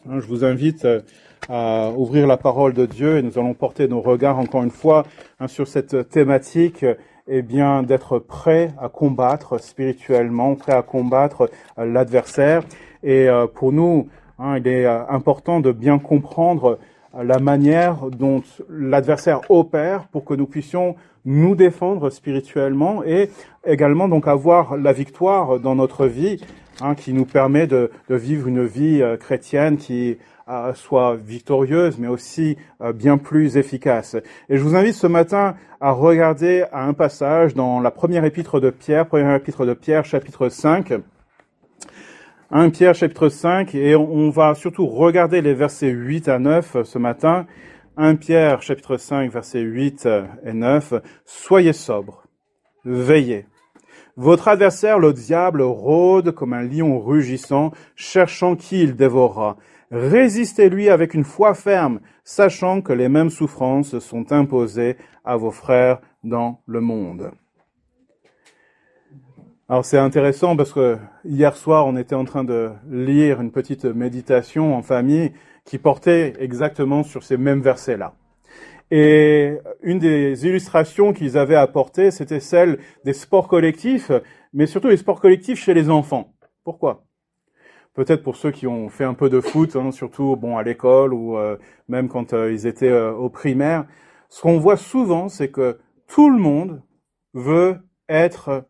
Je vous invite à ouvrir la parole de Dieu et nous allons porter nos regards encore une fois sur cette thématique, d'être prêt à combattre spirituellement, prêt à combattre l'adversaire. Et pour nous, il est important de bien comprendre la manière dont l'adversaire opère pour que nous puissions nous défendre spirituellement et également donc avoir la victoire dans notre vie, qui nous permet de vivre une vie chrétienne qui soit victorieuse, mais aussi bien plus efficace. Et je vous invite ce matin à regarder un passage dans la première épître de Pierre, chapitre 5. 1 Pierre, chapitre 5, et on va surtout regarder les versets 8 à 9 ce matin. 1 Pierre, chapitre 5, versets 8 et 9. Soyez sobres, veillez. Votre adversaire, le diable, rôde comme un lion rugissant, cherchant qui il dévorera. Résistez-lui avec une foi ferme, sachant que les mêmes souffrances sont imposées à vos frères dans le monde. Alors c'est intéressant parce que hier soir, on était en train de lire une petite méditation en famille qui portait exactement sur ces mêmes versets-là. Et une des illustrations qu'ils avaient apportées, c'était celle des sports collectifs, mais surtout les sports collectifs chez les enfants. Pourquoi ? Peut-être pour ceux qui ont fait un peu de foot, surtout à l'école ou même quand ils étaient au primaire. Ce qu'on voit souvent, c'est que tout le monde veut être,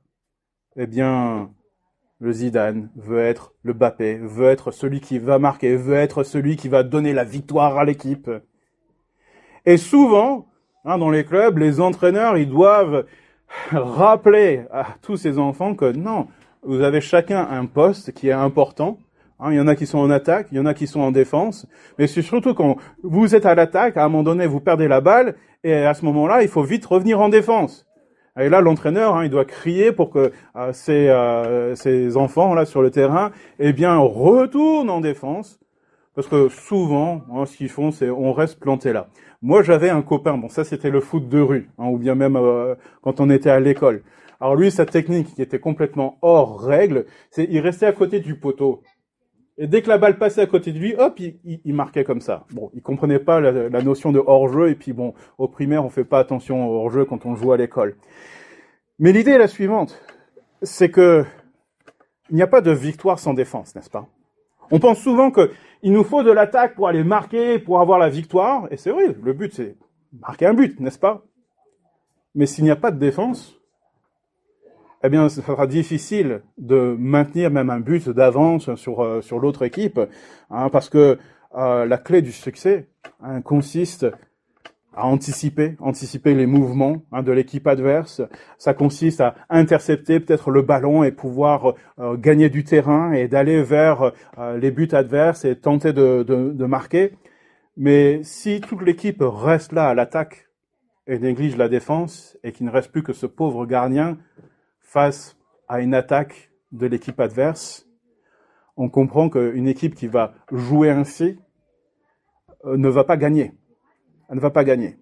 le Zidane, veut être le Mbappé, veut être celui qui va marquer, veut être celui qui va donner la victoire à l'équipe. Et souvent, dans les clubs, les entraîneurs, ils doivent rappeler à tous ces enfants que non, vous avez chacun un poste qui est important. Il y en a qui sont en attaque, il y en a qui sont en défense. Mais c'est surtout quand vous êtes à l'attaque, à un moment donné, vous perdez la balle, et à ce moment-là, il faut vite revenir en défense. Et là, l'entraîneur, il doit crier pour que ces enfants là sur le terrain, retournent en défense. Parce que souvent, ce qu'ils font, c'est on reste planté là. Moi, j'avais un copain, ça c'était le foot de rue, ou bien même quand on était à l'école. Alors lui, sa technique qui était complètement hors règle, c'est il restait à côté du poteau. Et dès que la balle passait à côté de lui, hop, il marquait comme ça. Il comprenait pas la notion de hors-jeu, et puis au primaire, on fait pas attention au hors-jeu quand on joue à l'école. Mais l'idée est la suivante, c'est que il n'y a pas de victoire sans défense, n'est-ce pas ? On pense souvent qu'il nous faut de l'attaque pour aller marquer, pour avoir la victoire. Et c'est vrai, le but, c'est marquer un but, n'est-ce pas ? Mais s'il n'y a pas de défense, ça sera difficile de maintenir même un but d'avance sur l'autre équipe. Parce que la clé du succès consiste à anticiper les mouvements de l'équipe adverse. Ça consiste à intercepter peut-être le ballon et pouvoir gagner du terrain et d'aller vers les buts adverses et tenter de marquer. Mais si toute l'équipe reste là à l'attaque et néglige la défense et qu'il ne reste plus que ce pauvre gardien face à une attaque de l'équipe adverse, on comprend qu'une équipe qui va jouer ainsi ne va pas gagner. Elle ne va pas gagner.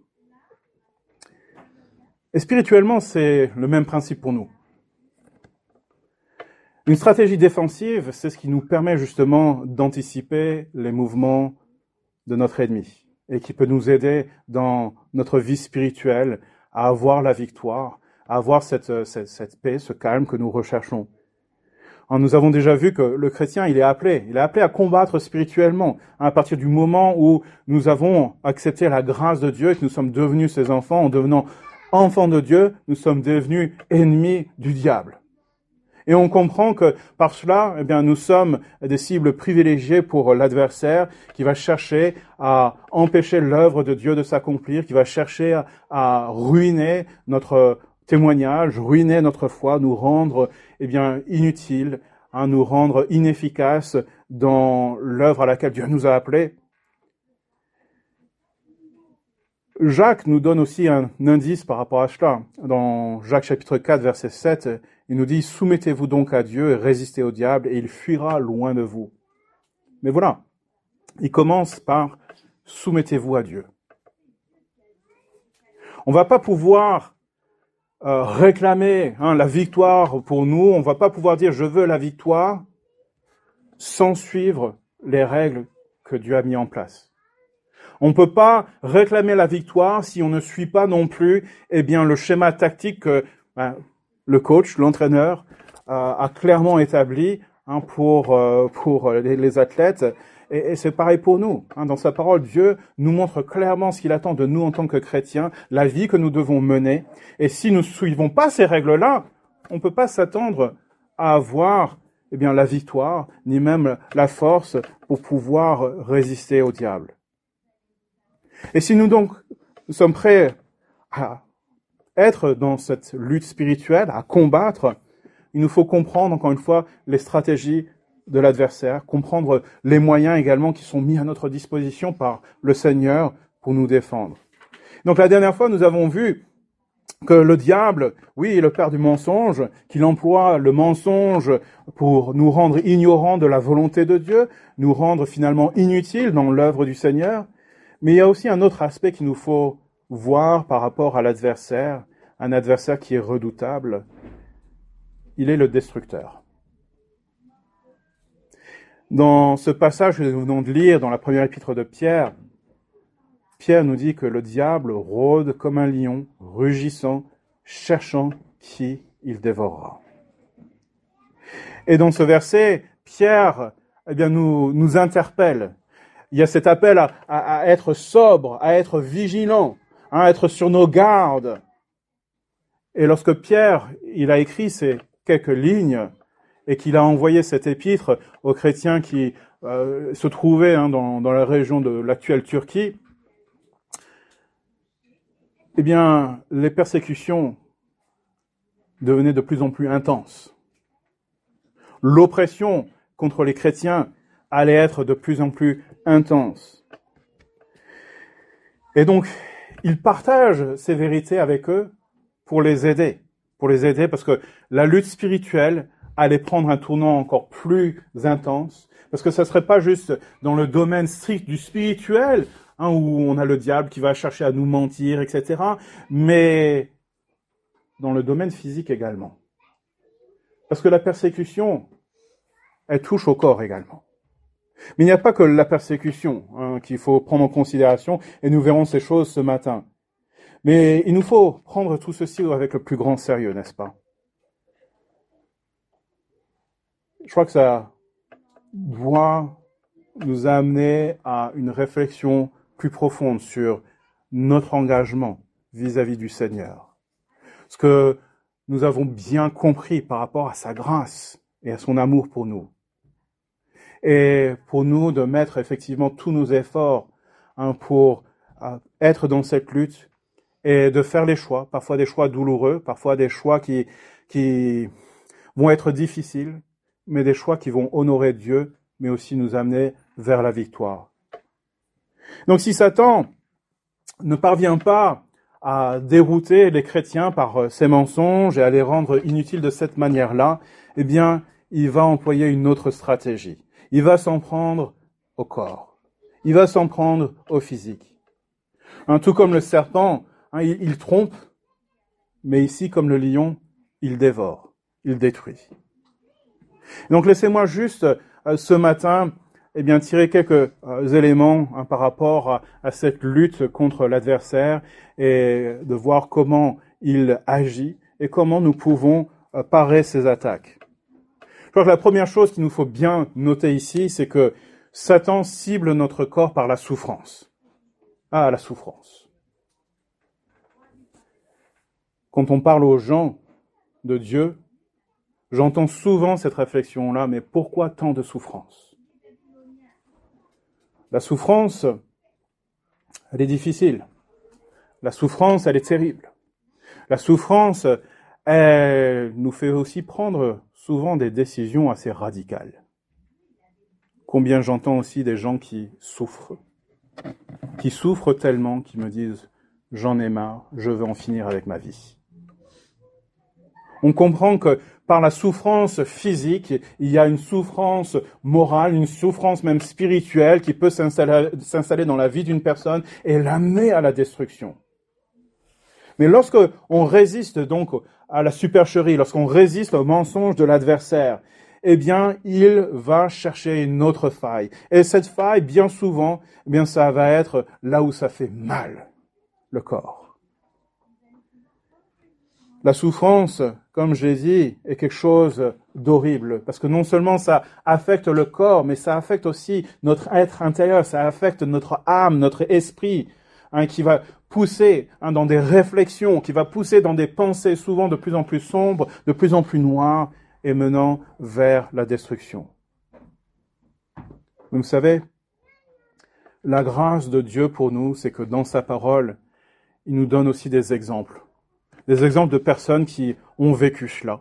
Et spirituellement, c'est le même principe pour nous. Une stratégie défensive, c'est ce qui nous permet justement d'anticiper les mouvements de notre ennemi et qui peut nous aider dans notre vie spirituelle à avoir la victoire, à avoir cette paix, ce calme que nous recherchons. Nous avons déjà vu que le chrétien, il est appelé à combattre spirituellement à partir du moment où nous avons accepté la grâce de Dieu et que nous sommes devenus ses enfants. En devenant enfants de Dieu, nous sommes devenus ennemis du diable. Et on comprend que par cela, nous sommes des cibles privilégiées pour l'adversaire qui va chercher à empêcher l'œuvre de Dieu de s'accomplir, qui va chercher à ruiner notre témoignage, ruiner notre foi, nous rendre inutiles, nous rendre inefficaces dans l'œuvre à laquelle Dieu nous a appelés. Jacques nous donne aussi un indice par rapport à cela. Dans Jacques chapitre 4, verset 7, il nous dit « Soumettez-vous donc à Dieu et résistez au diable, et il fuira loin de vous. » Mais voilà, il commence par « Soumettez-vous à Dieu ». On va pas pouvoir réclamer la victoire pour nous, on va pas pouvoir dire « je veux la victoire » sans suivre les règles que Dieu a mis en place. On ne peut pas réclamer la victoire si on ne suit pas non plus le schéma tactique que le coach, l'entraîneur, a clairement établi pour les athlètes. Et c'est pareil pour nous. Dans sa parole, Dieu nous montre clairement ce qu'il attend de nous en tant que chrétiens, la vie que nous devons mener. Et si nous ne suivons pas ces règles-là, on ne peut pas s'attendre à avoir la victoire, ni même la force pour pouvoir résister au diable. Et si nous sommes prêts à être dans cette lutte spirituelle, à combattre, il nous faut comprendre encore une fois les stratégies de l'adversaire, comprendre les moyens également qui sont mis à notre disposition par le Seigneur pour nous défendre. Donc la dernière fois, nous avons vu que le diable, oui, est le père du mensonge, qu'il emploie le mensonge pour nous rendre ignorants de la volonté de Dieu, nous rendre finalement inutiles dans l'œuvre du Seigneur. Mais il y a aussi un autre aspect qu'il nous faut voir par rapport à l'adversaire, un adversaire qui est redoutable. Il est le destructeur. Dans ce passage que nous venons de lire, dans la première épître de Pierre, Pierre nous dit que le diable rôde comme un lion, rugissant, cherchant qui il dévorera. Et dans ce verset, Pierre nous interpelle. Il y a cet appel à être sobre, à être vigilant, à être sur nos gardes. Et lorsque Pierre il a écrit ces quelques lignes et qu'il a envoyé cette épître aux chrétiens qui se trouvaient dans la région de l'actuelle Turquie, les persécutions devenaient de plus en plus intenses. L'oppression contre les chrétiens allait être de plus en plus intense. Et donc, il partage ces vérités avec eux pour les aider parce que la lutte spirituelle allait prendre un tournant encore plus intense, parce que ça ne serait pas juste dans le domaine strict du spirituel, où on a le diable qui va chercher à nous mentir, etc., mais dans le domaine physique également. Parce que la persécution, elle touche au corps également. Mais il n'y a pas que la persécution qu'il faut prendre en considération, et nous verrons ces choses ce matin. Mais il nous faut prendre tout ceci avec le plus grand sérieux, n'est-ce pas? Je crois que ça doit nous amener à une réflexion plus profonde sur notre engagement vis-à-vis du Seigneur. Ce que nous avons bien compris par rapport à sa grâce et à son amour pour nous. Et pour nous de mettre effectivement tous nos efforts pour être dans cette lutte et de faire les choix, parfois des choix douloureux, parfois des choix qui vont être difficiles, mais des choix qui vont honorer Dieu, mais aussi nous amener vers la victoire. Donc si Satan ne parvient pas à dérouter les chrétiens par ses mensonges et à les rendre inutiles de cette manière-là, il va employer une autre stratégie. Il va s'en prendre au corps. Il va s'en prendre au physique. Tout comme le serpent, il trompe, mais ici, comme le lion, il dévore, il détruit. Donc laissez-moi juste ce matin tirer quelques éléments par rapport à cette lutte contre l'adversaire et de voir comment il agit et comment nous pouvons parer ses attaques. Je crois que la première chose qu'il nous faut bien noter ici, c'est que Satan cible notre corps par la souffrance. Ah, la souffrance. Quand on parle aux gens de Dieu, j'entends souvent cette réflexion-là, mais pourquoi tant de souffrance? La souffrance, elle est difficile. La souffrance, elle est terrible. La souffrance, elle nous fait aussi prendre souvent des décisions assez radicales. Combien j'entends aussi des gens qui souffrent tellement, qui me disent « j'en ai marre, je veux en finir avec ma vie ». On comprend que par la souffrance physique, il y a une souffrance morale, une souffrance même spirituelle qui peut s'installer dans la vie d'une personne et l'amener à la destruction. Mais lorsque on résiste donc à la supercherie, lorsqu'on résiste au mensonge de l'adversaire, eh bien, il va chercher une autre faille. Et cette faille, bien souvent, eh bien, ça va être là où ça fait mal, le corps. La souffrance, comme j'ai dit, est quelque chose d'horrible, parce que non seulement ça affecte le corps, mais ça affecte aussi notre être intérieur, ça affecte notre âme, notre esprit, qui va pousser dans des réflexions, qui va pousser dans des pensées souvent de plus en plus sombres, de plus en plus noires, et menant vers la destruction. Vous savez, la grâce de Dieu pour nous, c'est que dans sa parole, il nous donne aussi des exemples de personnes qui ont vécu cela.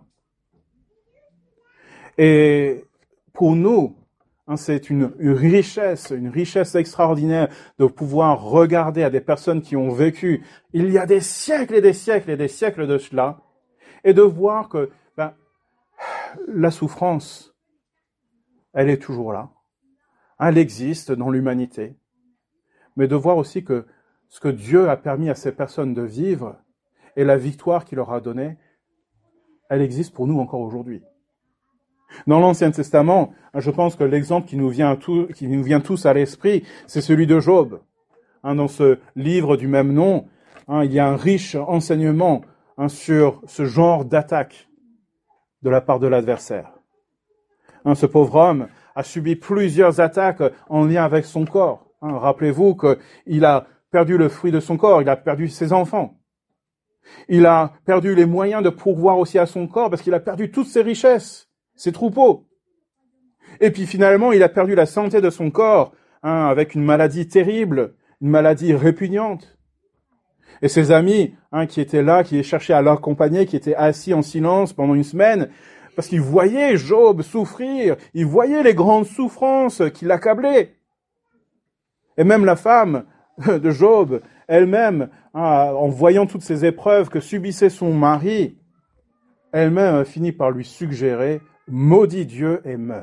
Et pour nous, c'est une richesse extraordinaire de pouvoir regarder à des personnes qui ont vécu il y a des siècles et des siècles et des siècles de cela, et de voir que la souffrance, elle est toujours là. Elle existe dans l'humanité. Mais de voir aussi que ce que Dieu a permis à ces personnes de vivre et la victoire qu'il leur a donnée, elle existe pour nous encore aujourd'hui. Dans l'Ancien Testament, je pense que l'exemple qui nous vient tous à l'esprit, c'est celui de Job. Dans ce livre du même nom, il y a un riche enseignement sur ce genre d'attaque de la part de l'adversaire. Ce pauvre homme a subi plusieurs attaques en lien avec son corps. Rappelez-vous qu'il a perdu le fruit de son corps, il a perdu ses enfants. Il a perdu les moyens de pourvoir aussi à son corps parce qu'il a perdu toutes ses richesses, ses troupeaux. Et puis finalement, il a perdu la santé de son corps avec une maladie terrible, une maladie répugnante. Et ses amis qui étaient là, qui cherchaient à l'accompagner, qui étaient assis en silence pendant une semaine, parce qu'ils voyaient Job souffrir, ils voyaient les grandes souffrances qui l'accablaient. Et même la femme de Job, elle-même, en voyant toutes ces épreuves que subissait son mari, elle-même finit par lui suggérer « Maudis Dieu et meurs ».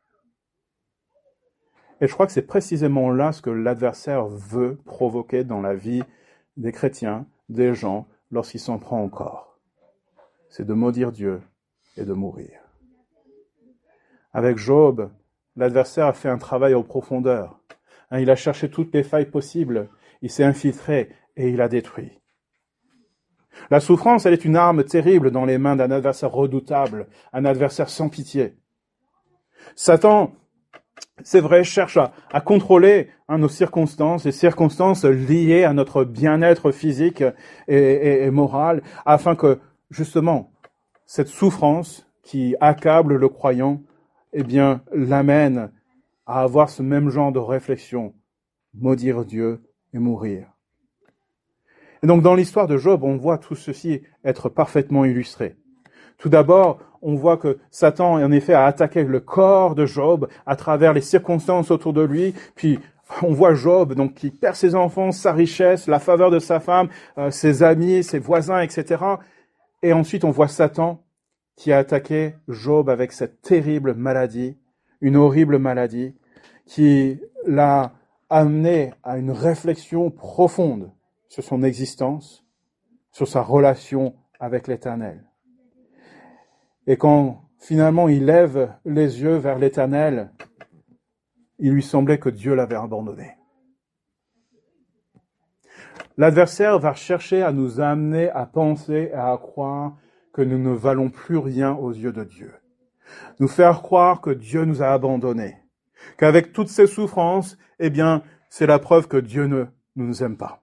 Et je crois que c'est précisément là ce que l'adversaire veut provoquer dans la vie des chrétiens, des gens, lorsqu'il s'en prend au corps. C'est de maudire Dieu et de mourir. Avec Job, l'adversaire a fait un travail en profondeur. Il a cherché toutes les failles possibles, il s'est infiltré et il a détruit. La souffrance, elle est une arme terrible dans les mains d'un adversaire redoutable, un adversaire sans pitié. Satan, c'est vrai, cherche à contrôler nos circonstances, les circonstances liées à notre bien-être physique et moral, afin que, justement, cette souffrance qui accable le croyant, l'amène à avoir ce même genre de réflexion, maudire Dieu et mourir. Et donc dans l'histoire de Job, on voit tout ceci être parfaitement illustré. Tout d'abord, on voit que Satan, en effet, a attaqué le corps de Job à travers les circonstances autour de lui, puis on voit Job donc qui perd ses enfants, sa richesse, la faveur de sa femme, ses amis, ses voisins, etc. Et ensuite, on voit Satan qui a attaqué Job avec cette terrible maladie, une horrible maladie, qui l'a amené à une réflexion profonde sur son existence, sur sa relation avec l'Éternel. Et quand finalement il lève les yeux vers l'Éternel, il lui semblait que Dieu l'avait abandonné. L'adversaire va chercher à nous amener à penser et à croire que nous ne valons plus rien aux yeux de Dieu. Nous faire croire que Dieu nous a abandonnés. Qu'avec toutes ces souffrances, c'est la preuve que Dieu ne nous aime pas.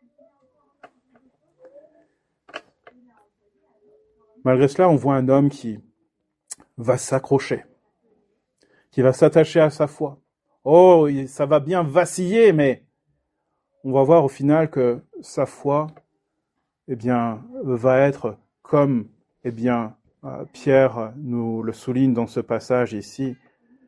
Malgré cela, on voit un homme qui va s'accrocher, qui va s'attacher à sa foi. Oh, ça va bien vaciller, mais on va voir au final que sa foi, va être comme, Pierre nous le souligne dans ce passage ici.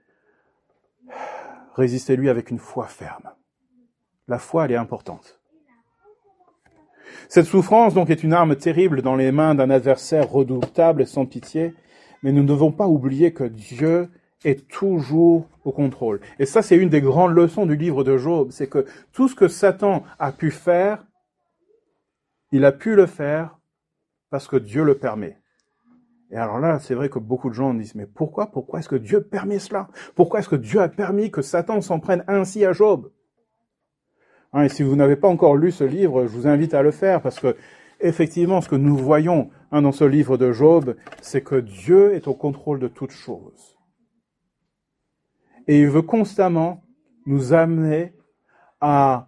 Résistez-lui avec une foi ferme. La foi, elle est importante. Cette souffrance, donc, est une arme terrible dans les mains d'un adversaire redoutable et sans pitié, mais nous ne devons pas oublier que Dieu est toujours au contrôle. Et ça, c'est une des grandes leçons du livre de Job, c'est que tout ce que Satan a pu faire, il a pu le faire parce que Dieu le permet. Et alors là, c'est vrai que beaucoup de gens disent, mais pourquoi est-ce que Dieu permet cela? Pourquoi est-ce que Dieu a permis que Satan s'en prenne ainsi à Job? Hein, et si vous n'avez pas encore lu ce livre, je vous invite à le faire, parce que effectivement, ce que nous voyons dans ce livre de Job, c'est que Dieu est au contrôle de toutes choses. Et il veut constamment nous amener à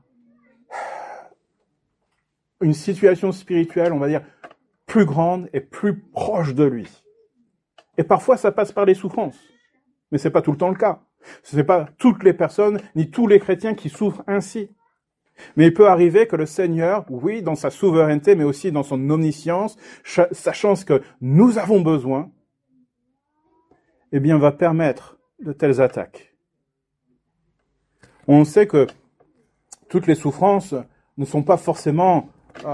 une situation spirituelle, on va dire, plus grande et plus proche de lui. Et parfois, ça passe par les souffrances. Mais c'est pas tout le temps le cas. Ce n'est pas toutes les personnes, ni tous les chrétiens qui souffrent ainsi. Mais il peut arriver que le Seigneur, oui, dans sa souveraineté, mais aussi dans son omniscience, sachant ce que nous avons besoin, eh bien, va permettre de telles attaques. On sait que toutes les souffrances ne sont pas forcément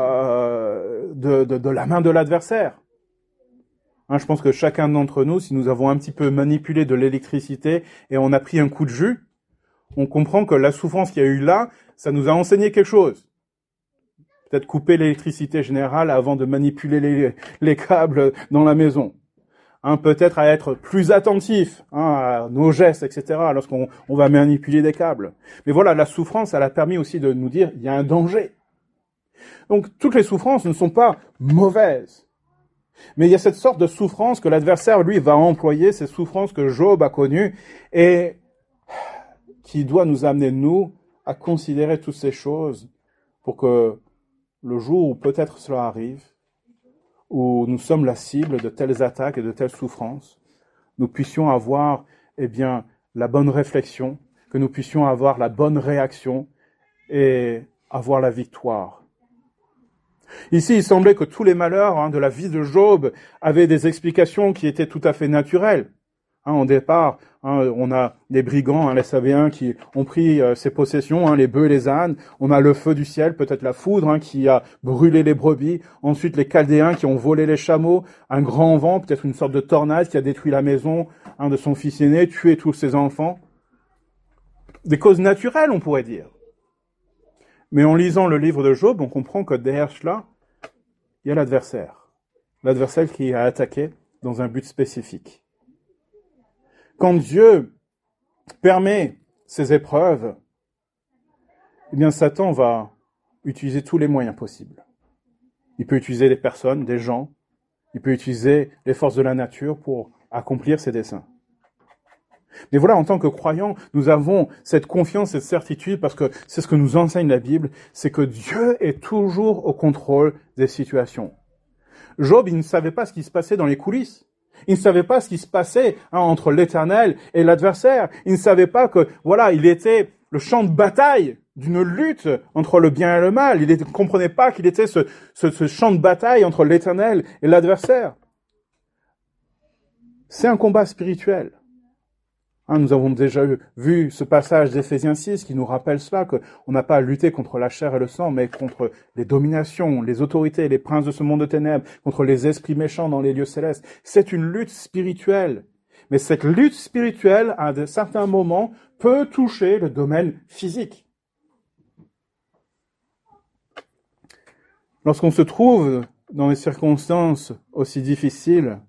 de la main de l'adversaire. Hein, je pense que chacun d'entre nous, si nous avons un petit peu manipulé de l'électricité et on a pris un coup de jus, on comprend que la souffrance qu'il y a eu là, ça nous a enseigné quelque chose. Peut-être couper l'électricité générale avant de manipuler les câbles dans la maison. Hein, peut-être à être plus attentif à nos gestes, etc., lorsqu'on va manipuler des câbles. Mais voilà, la souffrance, elle a permis aussi de nous dire, il y a un danger. Donc, toutes les souffrances ne sont pas mauvaises. Mais il y a cette sorte de souffrance que l'adversaire, lui, va employer, ces souffrances que Job a connues, et qui doit nous amener, nous, à considérer toutes ces choses pour que le jour où peut-être cela arrive, où nous sommes la cible de telles attaques et de telles souffrances, nous puissions avoir, eh bien, la bonne réflexion, que nous puissions avoir la bonne réaction et avoir la victoire. Ici, il semblait que tous les malheurs de la vie de Job avaient des explications qui étaient tout à fait naturelles. Au départ, on a les brigands, les Sabéens qui ont pris ses possessions, les bœufs et les ânes. On a le feu du ciel, peut-être la foudre qui a brûlé les brebis. Ensuite, les Chaldéens qui ont volé les chameaux. Un grand vent, peut-être une sorte de tornade qui a détruit la maison de son fils aîné, tué tous ses enfants. Des causes naturelles, on pourrait dire. Mais en lisant le livre de Job, on comprend que derrière cela, il y a l'adversaire. L'adversaire qui a attaqué dans un but spécifique. Quand Dieu permet ces épreuves, eh bien Satan va utiliser tous les moyens possibles. Il peut utiliser des personnes, des gens, il peut utiliser les forces de la nature pour accomplir ses desseins. Mais voilà, en tant que croyants, nous avons cette confiance, cette certitude, parce que c'est ce que nous enseigne la Bible, c'est que Dieu est toujours au contrôle des situations. Job, il ne savait pas ce qui se passait dans les coulisses. Il ne savait pas ce qui se passait entre l'Éternel et l'adversaire. Il ne savait pas que, voilà, il était le champ de bataille d'une lutte entre le bien et le mal. Il ne comprenait pas qu'il était ce champ de bataille entre l'Éternel et l'adversaire. C'est un combat spirituel. Nous avons déjà vu ce passage d'Éphésiens 6 qui nous rappelle cela, qu'on n'a pas à lutter contre la chair et le sang, mais contre les dominations, les autorités, les princes de ce monde de ténèbres, contre les esprits méchants dans les lieux célestes. C'est une lutte spirituelle. Mais cette lutte spirituelle, à certains moments, peut toucher le domaine physique. Lorsqu'on se trouve dans des circonstances aussi difficiles,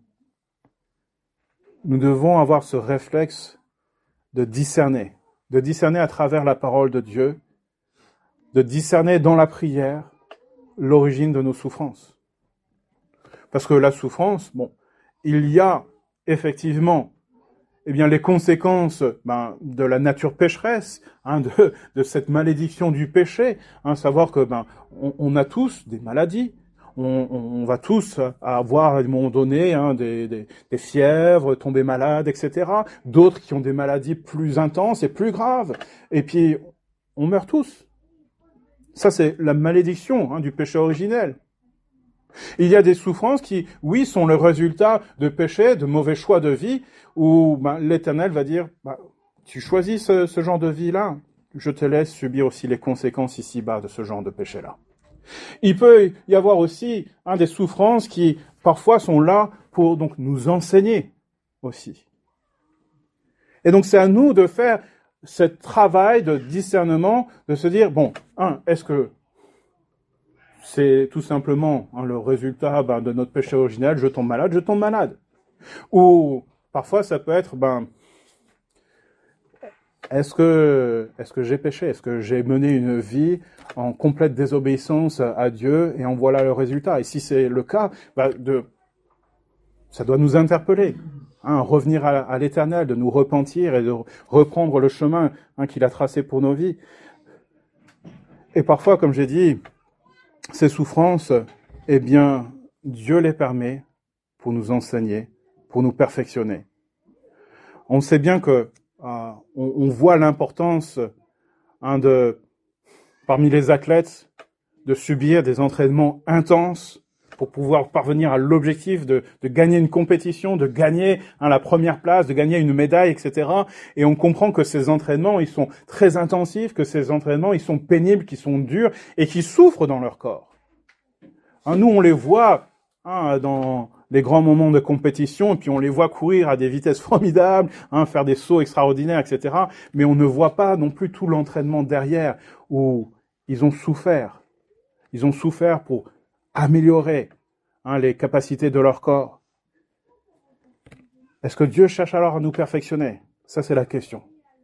nous devons avoir ce réflexe de discerner à travers la parole de Dieu, de discerner dans la prière l'origine de nos souffrances. Parce que la souffrance, il y a effectivement les conséquences de la nature pécheresse, de cette malédiction du péché, savoir que on a tous des maladies. On va tous avoir à un moment donné des fièvres, tomber malades, etc. D'autres qui ont des maladies plus intenses et plus graves. Et puis, on meurt tous. Ça, c'est la malédiction du péché originel. Il y a des souffrances qui, oui, sont le résultat de péchés, de mauvais choix de vie, où l'Éternel va dire, tu choisis ce genre de vie-là, je te laisse subir aussi les conséquences ici-bas de ce genre de péché-là. Il peut y avoir aussi des souffrances qui, parfois, sont là pour donc nous enseigner aussi. Et donc, c'est à nous de faire ce travail de discernement, de se dire, est-ce que c'est tout simplement le résultat de notre péché originel, je tombe malade, Ou parfois ça peut être, est-ce que j'ai péché? Est-ce que j'ai mené une vie en complète désobéissance à Dieu et en voilà le résultat? Et si c'est le cas, ça doit nous interpeller. Revenir à l'Éternel, de nous repentir et de reprendre le chemin qu'il a tracé pour nos vies. Et parfois, comme j'ai dit, ces souffrances, eh bien, Dieu les permet pour nous enseigner, pour nous perfectionner. On sait bien que on voit l'importance parmi les athlètes de subir des entraînements intenses pour pouvoir parvenir à l'objectif de gagner une compétition, de gagner la première place, de gagner une médaille, etc. Et on comprend que ces entraînements, ils sont très intensifs, que ces entraînements, ils sont pénibles, qu'ils sont durs et qu'ils souffrent dans leur corps. Nous, on les voit dans les grands moments de compétition, et puis on les voit courir à des vitesses formidables, faire des sauts extraordinaires, etc. Mais on ne voit pas non plus tout l'entraînement derrière, où ils ont souffert. Ils ont souffert pour améliorer les capacités de leur corps. Est-ce que Dieu cherche alors à nous perfectionner? Ça, c'est la question.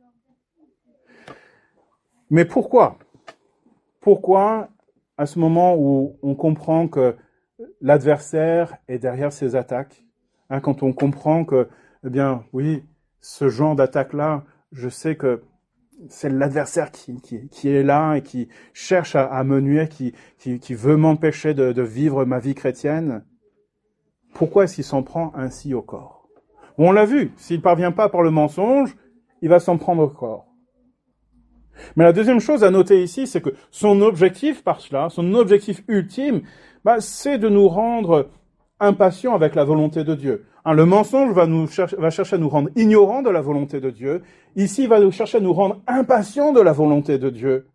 Mais pourquoi? Pourquoi, à ce moment où on comprend que l'adversaire est derrière ces attaques, quand on comprend que, eh bien, oui, ce genre d'attaque-là, je sais que c'est l'adversaire qui est là et qui cherche à me nuire, qui veut m'empêcher de vivre ma vie chrétienne. Pourquoi est-ce qu'il s'en prend ainsi au corps? On l'a vu, s'il ne parvient pas par le mensonge, il va s'en prendre au corps. Mais la deuxième chose à noter ici, c'est que son objectif par cela, son objectif ultime, c'est de nous rendre impatients avec la volonté de Dieu. Le mensonge va chercher à nous rendre ignorants de la volonté de Dieu. Ici, il va chercher à nous rendre impatients de la volonté de Dieu.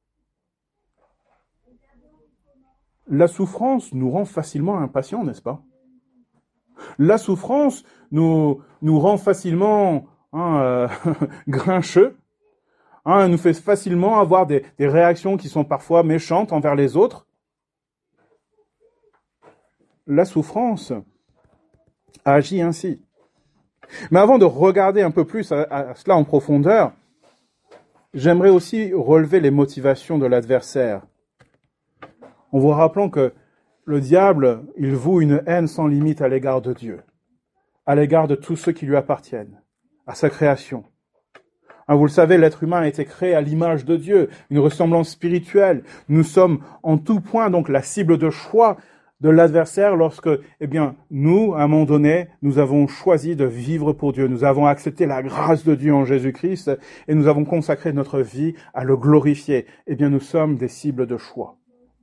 La souffrance nous rend facilement impatients, n'est-ce pas? La souffrance nous rend facilement grincheux, nous fait facilement avoir des réactions qui sont parfois méchantes envers les autres. La souffrance agit ainsi. Mais avant de regarder un peu plus à cela en profondeur, j'aimerais aussi relever les motivations de l'adversaire. En vous rappelant que le diable, il voue une haine sans limite à l'égard de Dieu, à l'égard de tous ceux qui lui appartiennent, à sa création. Vous le savez, l'être humain a été créé à l'image de Dieu, une ressemblance spirituelle. Nous sommes en tout point donc la cible de choix de l'adversaire lorsque, nous, à un moment donné, nous avons choisi de vivre pour Dieu. Nous avons accepté la grâce de Dieu en Jésus-Christ et nous avons consacré notre vie à le glorifier. Nous sommes des cibles de choix.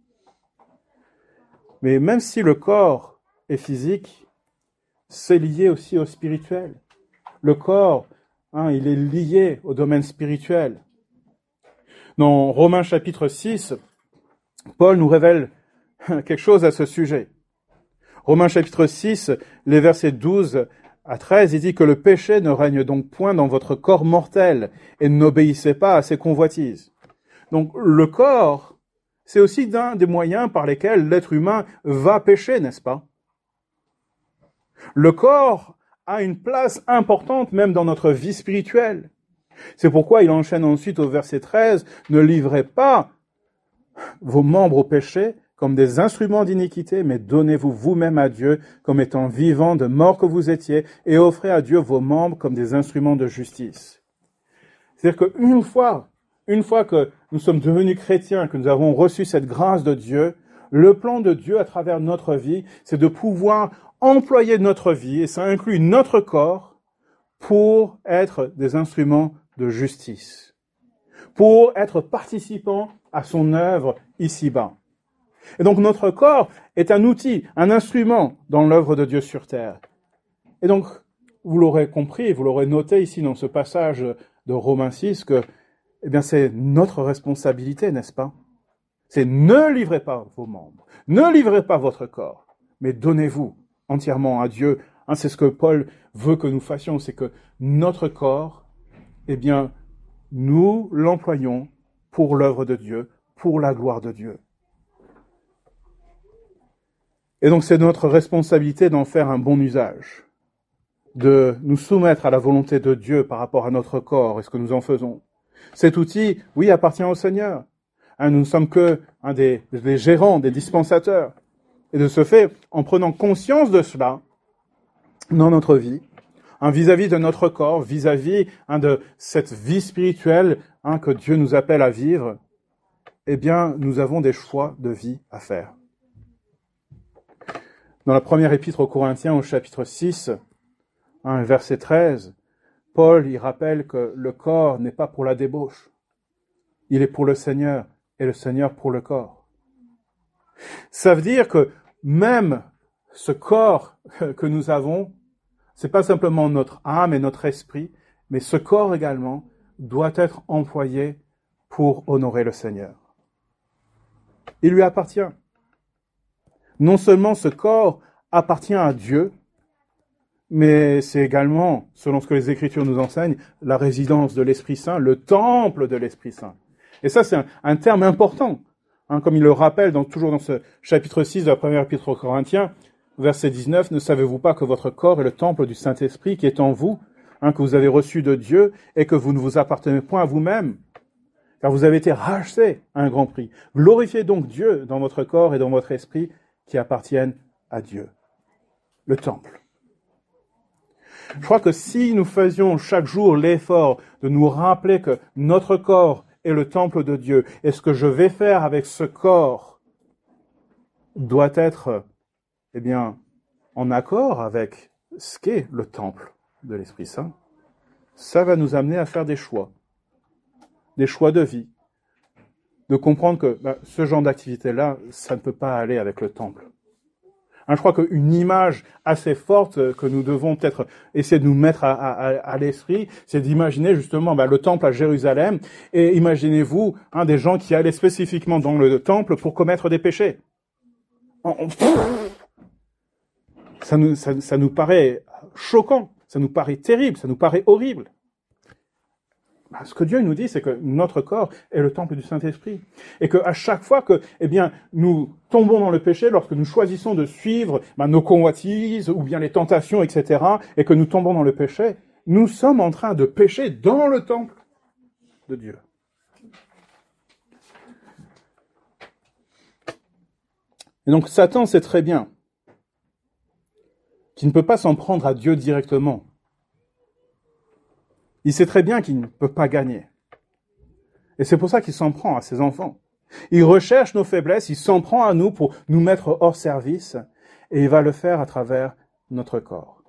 Mais même si le corps est physique, c'est lié aussi au spirituel. Le corps, il est lié au domaine spirituel. Dans Romains chapitre 6, Paul nous révèle quelque chose à ce sujet. Romains chapitre 6, les versets 12 à 13, il dit que le péché ne règne donc point dans votre corps mortel et n'obéissez pas à ses convoitises. Donc le corps, c'est aussi d'un des moyens par lesquels l'être humain va pécher, n'est-ce pas? Le corps a une place importante même dans notre vie spirituelle. C'est pourquoi il enchaîne ensuite au verset 13, « Ne livrez pas vos membres au péché comme des instruments d'iniquité, mais donnez-vous vous-même à Dieu comme étant vivants de mort que vous étiez, et offrez à Dieu vos membres comme des instruments de justice. » C'est-à-dire qu'une fois que nous sommes devenus chrétiens, que nous avons reçu cette grâce de Dieu, le plan de Dieu à travers notre vie, c'est de pouvoir employer notre vie, et ça inclut notre corps, pour être des instruments de justice, pour être participants à son œuvre ici-bas. Et donc notre corps est un outil, un instrument dans l'œuvre de Dieu sur terre. Et donc, vous l'aurez compris, vous l'aurez noté ici dans ce passage de Romains 6, que c'est notre responsabilité, n'est-ce pas? C'est ne livrez pas vos membres, ne livrez pas votre corps, mais donnez-vous entièrement à Dieu. C'est ce que Paul veut que nous fassions, c'est que notre corps, nous l'employons pour l'œuvre de Dieu, pour la gloire de Dieu. Et donc c'est notre responsabilité d'en faire un bon usage. de nous soumettre à la volonté de Dieu par rapport à notre corps et ce que nous en faisons. Cet outil, oui, appartient au Seigneur. Nous ne sommes que des gérants, des dispensateurs. Et de ce fait, en prenant conscience de cela dans notre vie, vis-à-vis de notre corps, vis-à-vis de cette vie spirituelle que Dieu nous appelle à vivre, eh bien, nous avons des choix de vie à faire. Dans la première épître aux Corinthiens, au chapitre 6, verset 13, Paul y rappelle que le corps n'est pas pour la débauche. Il est pour le Seigneur et le Seigneur pour le corps. Ça veut dire que même ce corps que nous avons, c'est pas simplement notre âme et notre esprit, mais ce corps également doit être employé pour honorer le Seigneur. Il lui appartient. Non seulement ce corps appartient à Dieu, mais c'est également, selon ce que les Écritures nous enseignent, la résidence de l'Esprit Saint, le temple de l'Esprit Saint. Et ça, c'est un terme important, comme il le rappelle toujours dans ce chapitre 6 de la première épître aux Corinthiens, verset 19, « Ne savez-vous pas que votre corps est le temple du Saint-Esprit qui est en vous, que vous avez reçu de Dieu, et que vous ne vous appartenez point à vous-même, car vous avez été rachetés à un grand prix. Glorifiez donc Dieu dans votre corps et dans votre esprit qui appartiennent à Dieu. » Le temple. Je crois que si nous faisions chaque jour l'effort de nous rappeler que notre corps est le temple de Dieu, et ce que je vais faire avec ce corps doit être, en accord avec ce qu'est le temple de l'Esprit Saint, ça va nous amener à faire des choix de vie, de comprendre que ce genre d'activité-là, ça ne peut pas aller avec le temple. Je crois qu'une image assez forte que nous devons peut-être essayer de nous mettre à l'esprit, c'est d'imaginer justement le temple à Jérusalem, et imaginez-vous des gens qui allaient spécifiquement dans le temple pour commettre des péchés. Ça nous paraît choquant, ça nous paraît terrible, ça nous paraît horrible. Ce que Dieu nous dit, c'est que notre corps est le temple du Saint-Esprit. Et qu'à chaque fois que, nous tombons dans le péché, lorsque nous choisissons de suivre nos convoitises, ou bien les tentations, etc., et que nous tombons dans le péché, nous sommes en train de pécher dans le temple de Dieu. Et donc Satan sait très bien qu'il ne peut pas s'en prendre à Dieu directement. Il sait très bien qu'il ne peut pas gagner. Et c'est pour ça qu'il s'en prend à ses enfants. Il recherche nos faiblesses, il s'en prend à nous pour nous mettre hors service, et il va le faire à travers notre corps.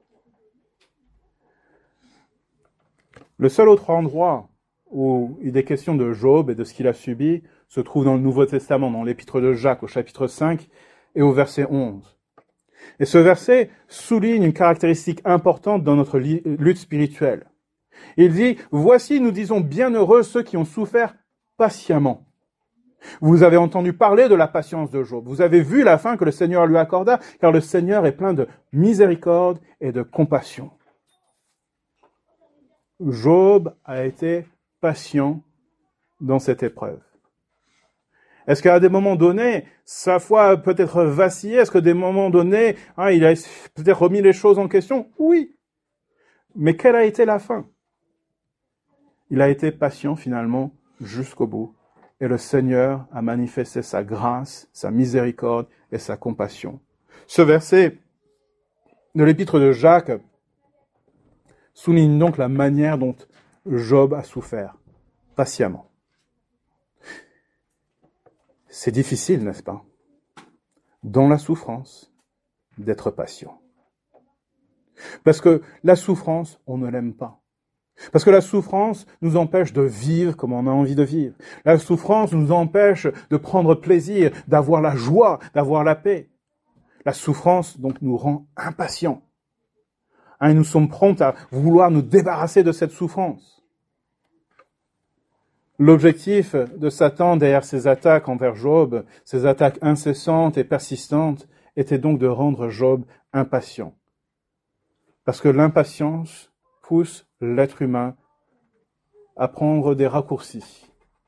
Le seul autre endroit où il est question de Job et de ce qu'il a subi se trouve dans le Nouveau Testament, dans l'épître de Jacques, au chapitre 5 et au verset 11. Et ce verset souligne une caractéristique importante dans notre lutte spirituelle. Il dit, « Voici, nous disons, bienheureux ceux qui ont souffert patiemment. Vous avez entendu parler de la patience de Job. Vous avez vu la fin que le Seigneur lui accorda, car le Seigneur est plein de miséricorde et de compassion. » Job a été patient dans cette épreuve. Est-ce qu'à des moments donnés, sa foi a peut-être vacillé? Est-ce qu'à des moments donnés, il a peut-être remis les choses en question? Oui. Mais quelle a été la fin? Il a été patient finalement jusqu'au bout. Et le Seigneur a manifesté sa grâce, sa miséricorde et sa compassion. Ce verset de l'épître de Jacques souligne donc la manière dont Job a souffert, patiemment. C'est difficile, n'est-ce pas, dans la souffrance, d'être patient. Parce que la souffrance, on ne l'aime pas. Parce que la souffrance nous empêche de vivre comme on a envie de vivre. La souffrance nous empêche de prendre plaisir, d'avoir la joie, d'avoir la paix. La souffrance, donc, nous rend impatients. Et nous sommes prompts à vouloir nous débarrasser de cette souffrance. L'objectif de Satan derrière ses attaques envers Job, ces attaques incessantes et persistantes, était donc de rendre Job impatient. Parce que l'impatience pousse l'être humain à prendre des raccourcis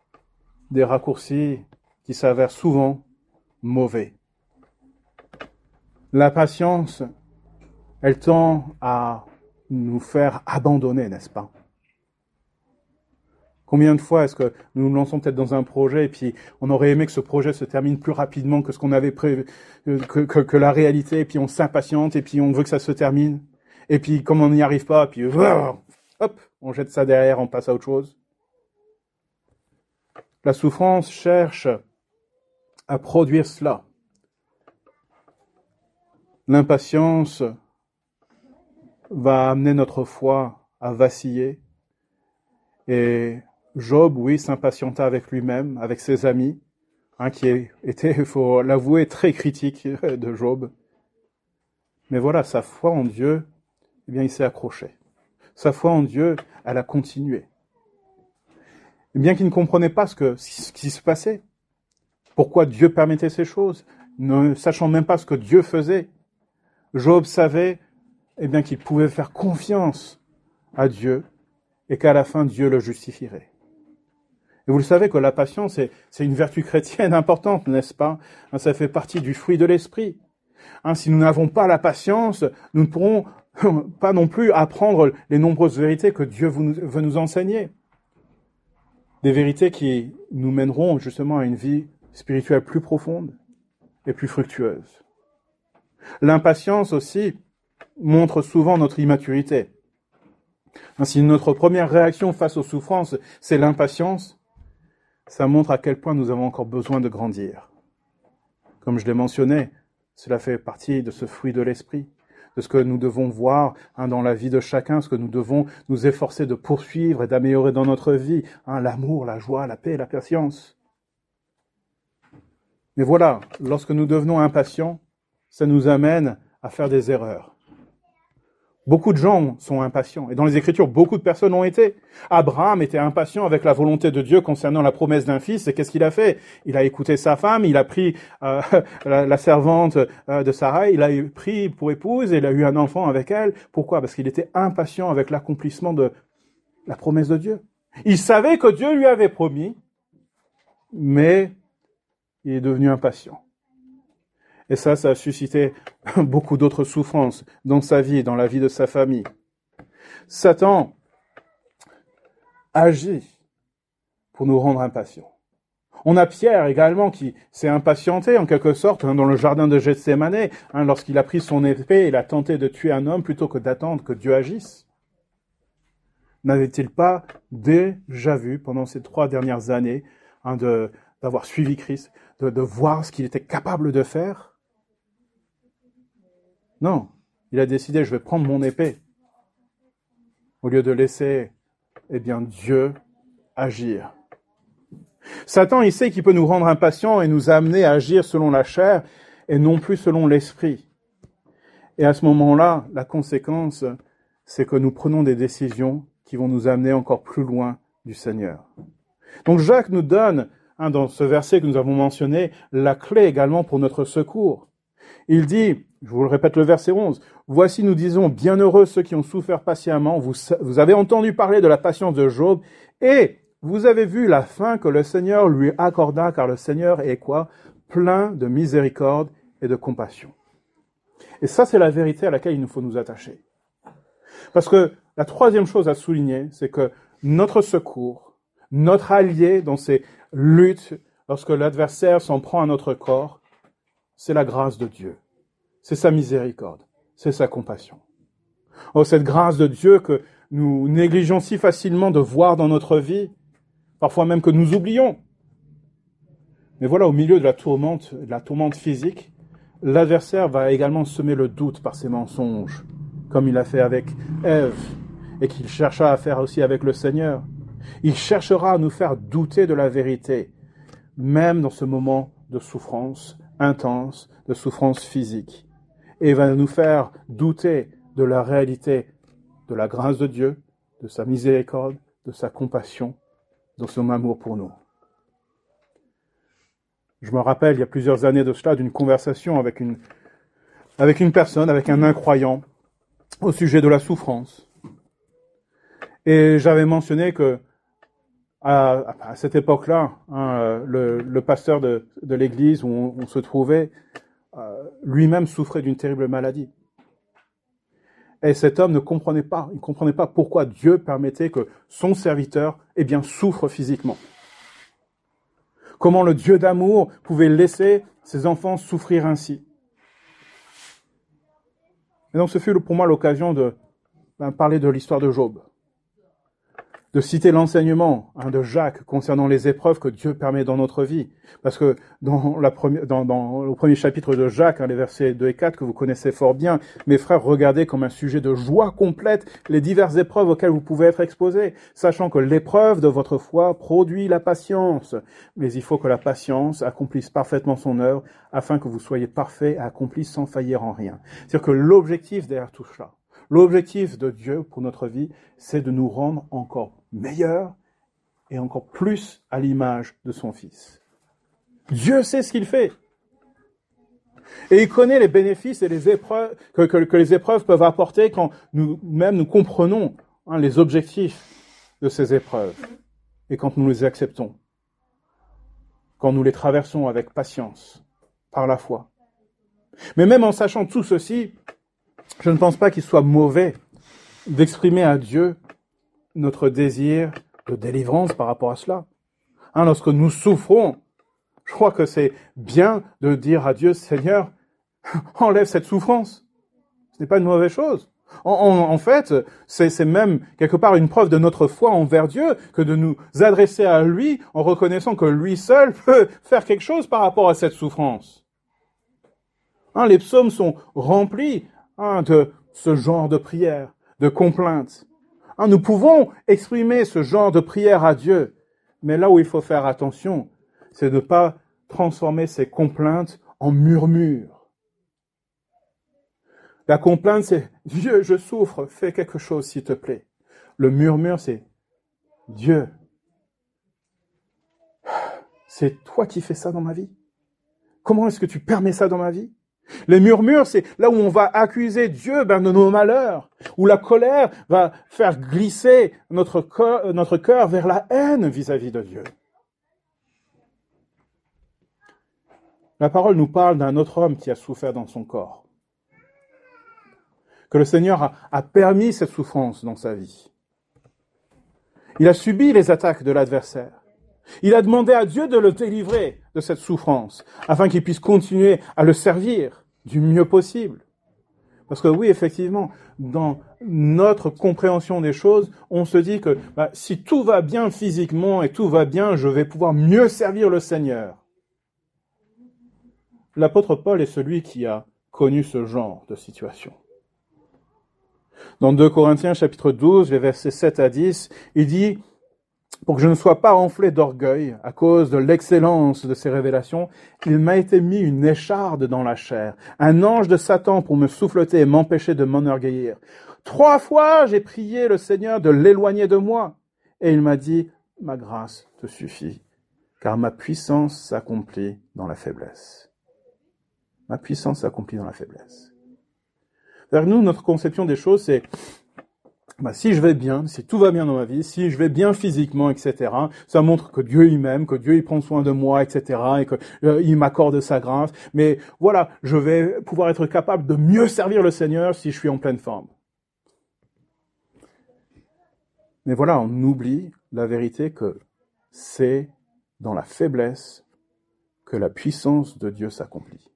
qui s'avèrent souvent mauvais. L'impatience, elle tend à nous faire abandonner, n'est-ce pas? Combien de fois est-ce que nous nous lançons peut-être dans un projet et puis on aurait aimé que ce projet se termine plus rapidement que ce qu'on avait prévu, que la réalité, et puis on s'impatiente et puis on veut que ça se termine. Et puis comme on n'y arrive pas, puis hop, on jette ça derrière, on passe à autre chose. La souffrance cherche à produire cela. L'impatience va amener notre foi à vaciller. Et Job, oui, s'impatienta avec lui-même, avec ses amis, qui était, il faut l'avouer, très critique de Job. Mais voilà, sa foi en Dieu, eh bien, il s'est accroché. Sa foi en Dieu, elle a continué. Et bien qu'il ne comprenait pas ce qui se passait, pourquoi Dieu permettait ces choses, ne sachant même pas ce que Dieu faisait, Job savait, eh bien, qu'il pouvait faire confiance à Dieu et qu'à la fin, Dieu le justifierait. Et vous le savez que la patience, c'est une vertu chrétienne importante, n'est-ce pas? Ça fait partie du fruit de l'esprit. Si nous n'avons pas la patience, nous ne pourrons pas non plus apprendre les nombreuses vérités que Dieu veut nous enseigner. Des vérités qui nous mèneront justement à une vie spirituelle plus profonde et plus fructueuse. L'impatience aussi montre souvent notre immaturité. Si notre première réaction face aux souffrances, c'est l'impatience, ça montre à quel point nous avons encore besoin de grandir. Comme je l'ai mentionné, cela fait partie de ce fruit de l'esprit, de ce que nous devons voir dans la vie de chacun, ce que nous devons nous efforcer de poursuivre et d'améliorer dans notre vie, l'amour, la joie, la paix, la patience. Mais voilà, lorsque nous devenons impatients, ça nous amène à faire des erreurs. Beaucoup de gens sont impatients. Et dans les Écritures, beaucoup de personnes ont été. Abraham était impatient avec la volonté de Dieu concernant la promesse d'un fils. Et qu'est-ce qu'il a fait? Il a écouté sa femme, il a pris la servante de Sarai, il a pris pour épouse et il a eu un enfant avec elle. Pourquoi? Parce qu'il était impatient avec l'accomplissement de la promesse de Dieu. Il savait que Dieu lui avait promis, mais il est devenu impatient. Et ça a suscité beaucoup d'autres souffrances dans sa vie, dans la vie de sa famille. Satan agit pour nous rendre impatients. On a Pierre également qui s'est impatienté en quelque sorte dans le jardin de Gethsémanée, lorsqu'il a pris son épée, il a tenté de tuer un homme plutôt que d'attendre que Dieu agisse. N'avait-il pas déjà vu pendant ces 3 dernières années d'avoir suivi Christ, de voir ce qu'il était capable de faire? Non, il a décidé, je vais prendre mon épée, au lieu de laisser, Dieu agir. Satan, il sait qu'il peut nous rendre impatients et nous amener à agir selon la chair et non plus selon l'esprit. Et à ce moment-là, la conséquence, c'est que nous prenons des décisions qui vont nous amener encore plus loin du Seigneur. Donc Jacques nous donne, dans ce verset que nous avons mentionné, la clé également pour notre secours. Il dit, je vous le répète le verset 11, « Voici nous disons, bienheureux ceux qui ont souffert patiemment, vous avez entendu parler de la patience de Job, et vous avez vu la fin que le Seigneur lui accorda, car le Seigneur est quoi? Plein de miséricorde et de compassion. » Et ça, c'est la vérité à laquelle il nous faut nous attacher. Parce que la troisième chose à souligner, c'est que notre secours, notre allié dans ces luttes, lorsque l'adversaire s'en prend à notre corps, c'est la grâce de Dieu. C'est sa miséricorde. C'est sa compassion. Oh, cette grâce de Dieu que nous négligeons si facilement de voir dans notre vie, parfois même que nous oublions. Mais voilà, au milieu de la tourmente physique, l'adversaire va également semer le doute par ses mensonges, comme il a fait avec Ève, et qu'il chercha à faire aussi avec le Seigneur. Il cherchera à nous faire douter de la vérité, même dans ce moment de souffrance intense, de souffrance physique, et va nous faire douter de la réalité de la grâce de Dieu, de sa miséricorde, de sa compassion, de son amour pour nous. Je me rappelle, il y a plusieurs années de cela, d'une conversation avec une personne, avec un incroyant, au sujet de la souffrance. Et j'avais mentionné que à cette époque-là, le pasteur de l'église où on se trouvait, lui-même souffrait d'une terrible maladie. Et cet homme ne comprenait pas, il ne comprenait pas pourquoi Dieu permettait que son serviteur, souffre physiquement. Comment le Dieu d'amour pouvait laisser ses enfants souffrir ainsi. Et donc ce fut pour moi l'occasion de parler de l'histoire de Job, de citer l'enseignement de Jacques concernant les épreuves que Dieu permet dans notre vie. Parce que dans le premier chapitre de Jacques, les versets 2 et 4 que vous connaissez fort bien, mes frères, regardez comme un sujet de joie complète les diverses épreuves auxquelles vous pouvez être exposés, sachant que l'épreuve de votre foi produit la patience. Mais il faut que la patience accomplisse parfaitement son œuvre, afin que vous soyez parfaits et accomplis sans faillir en rien. C'est-à-dire que l'objectif derrière tout cela, l'objectif de Dieu pour notre vie, c'est de nous rendre encore meilleurs et encore plus à l'image de son Fils. Dieu sait ce qu'il fait. Et il connaît les bénéfices et les épreuves que les épreuves peuvent apporter quand nous comprenons les objectifs de ces épreuves et quand nous les acceptons, quand nous les traversons avec patience, par la foi. Mais même en sachant tout ceci, je ne pense pas qu'il soit mauvais d'exprimer à Dieu notre désir de délivrance par rapport à cela. Lorsque nous souffrons, je crois que c'est bien de dire à Dieu, Seigneur, enlève cette souffrance. Ce n'est pas une mauvaise chose. En fait, c'est même quelque part une preuve de notre foi envers Dieu que de nous adresser à lui en reconnaissant que lui seul peut faire quelque chose par rapport à cette souffrance. Les psaumes sont remplis de ce genre de prière, de complainte. Nous pouvons exprimer ce genre de prière à Dieu, mais là où il faut faire attention, c'est de ne pas transformer ces complaintes en murmures. La complainte, c'est « Dieu, je souffre, fais quelque chose s'il te plaît ». Le murmure, c'est « Dieu, c'est toi qui fais ça dans ma vie. Comment est-ce que tu permets ça dans ma vie ?» Les murmures, c'est là où on va accuser Dieu de nos malheurs, où la colère va faire glisser notre cœur vers la haine vis-à-vis de Dieu. La parole nous parle d'un autre homme qui a souffert dans son corps, que le Seigneur a permis cette souffrance dans sa vie. Il a subi les attaques de l'adversaire. Il a demandé à Dieu de le délivrer de cette souffrance, afin qu'il puisse continuer à le servir du mieux possible. Parce que oui, effectivement, dans notre compréhension des choses, on se dit que si tout va bien physiquement et tout va bien, je vais pouvoir mieux servir le Seigneur. L'apôtre Paul est celui qui a connu ce genre de situation. Dans 2 Corinthiens chapitre 12, les versets 7 à 10, il dit « Pour que je ne sois pas enflé d'orgueil à cause de l'excellence de ces révélations, il m'a été mis une écharde dans la chair, un ange de Satan pour me souffleter et m'empêcher de m'enorgueillir. 3 fois j'ai prié le Seigneur de l'éloigner de moi, et il m'a dit « Ma grâce te suffit, car ma puissance s'accomplit dans la faiblesse. » Ma puissance s'accomplit dans la faiblesse. Nous, notre conception des choses, c'est si je vais bien, si tout va bien dans ma vie, si je vais bien physiquement, etc., ça montre que Dieu il m'aime, que Dieu il prend soin de moi, etc., et qu'il m'accorde sa grâce. Mais voilà, je vais pouvoir être capable de mieux servir le Seigneur si je suis en pleine forme. Mais voilà, on oublie la vérité que c'est dans la faiblesse que la puissance de Dieu s'accomplit.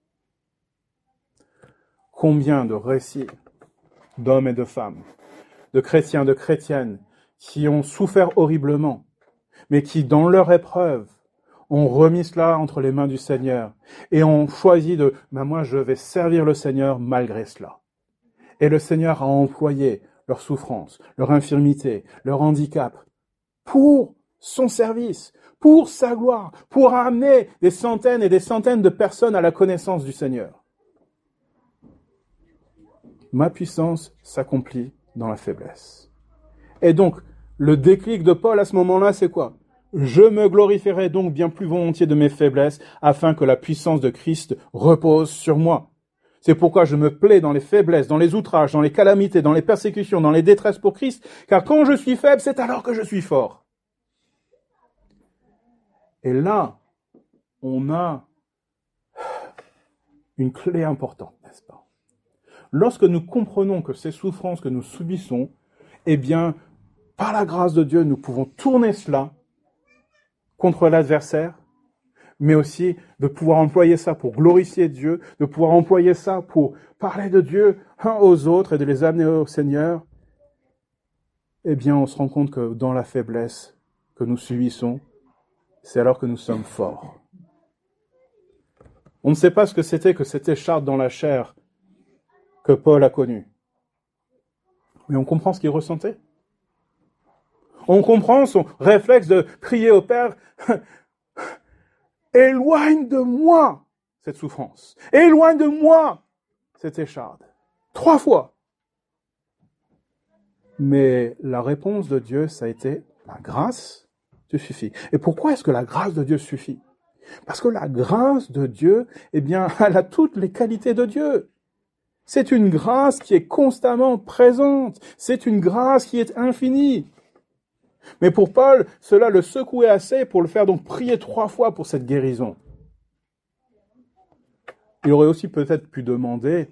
Combien de récits d'hommes et de femmes, de chrétiens, de chrétiennes, qui ont souffert horriblement, mais qui, dans leur épreuve, ont remis cela entre les mains du Seigneur et ont choisi moi je vais servir le Seigneur malgré cela. Et le Seigneur a employé leur souffrance, leur infirmité, leur handicap pour son service, pour sa gloire, pour amener des centaines et des centaines de personnes à la connaissance du Seigneur. Ma puissance s'accomplit dans la faiblesse. Et donc, le déclic de Paul à ce moment-là, c'est quoi ? Je me glorifierai donc bien plus volontiers de mes faiblesses, afin que la puissance de Christ repose sur moi. C'est pourquoi je me plais dans les faiblesses, dans les outrages, dans les calamités, dans les persécutions, dans les détresses pour Christ, car quand je suis faible, c'est alors que je suis fort. Et là, on a une clé importante, n'est-ce pas ? lorsque nous comprenons que ces souffrances que nous subissons, eh bien, par la grâce de Dieu, nous pouvons tourner cela contre l'adversaire, mais aussi de pouvoir employer ça pour glorifier Dieu, de pouvoir employer ça pour parler de Dieu aux autres et de les amener au Seigneur, eh bien, on se rend compte que dans la faiblesse que nous subissons, c'est alors que nous sommes forts. On ne sait pas ce que c'était que cette écharpe dans la chair que Paul a connue. Mais on comprend ce qu'il ressentait. On comprend son réflexe de prier au Père, éloigne de moi cette souffrance. Éloigne de moi cette écharpe. 3 fois. Mais la réponse de Dieu, ça a été, la grâce te suffit. Et pourquoi est-ce que la grâce de Dieu suffit? Parce que la grâce de Dieu, eh bien, elle a toutes les qualités de Dieu. C'est une grâce qui est constamment présente. C'est une grâce qui est infinie. Mais pour Paul, cela le secouait assez pour le faire donc prier 3 fois pour cette guérison. Il aurait aussi peut-être pu demander